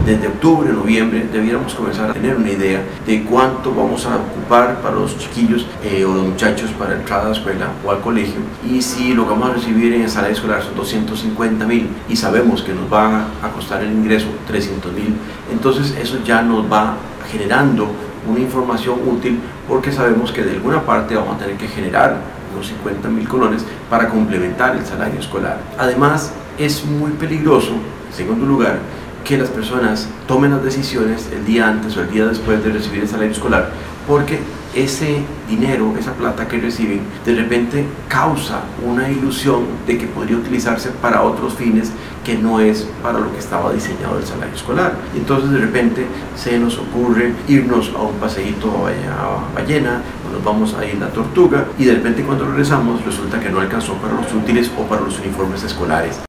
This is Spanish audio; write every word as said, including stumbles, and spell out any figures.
desde octubre, noviembre, debiéramos comenzar a tener una idea de cuánto vamos a ocupar para los chiquillos eh, o los muchachos para entrar a la escuela o al colegio, y si lo que vamos a recibir en el salario escolar son doscientos cincuenta mil y sabemos que nos va a costar el ingreso trescientos mil, entonces eso ya nos va generando una información útil, porque sabemos que de alguna parte vamos a tener que generar unos cincuenta mil colones para complementar el salario escolar. Además, es muy peligroso, en segundo lugar, que las personas tomen las decisiones el día antes o el día después de recibir el salario escolar, porque ese dinero, esa plata que reciben, de repente causa una ilusión de que podría utilizarse para otros fines que no es para lo que estaba diseñado el salario escolar. Entonces de repente se nos ocurre irnos a un paseíto a Ballena, o nos vamos a ir a Tortuga, y de repente cuando regresamos resulta que no alcanzó para los útiles o para los uniformes escolares.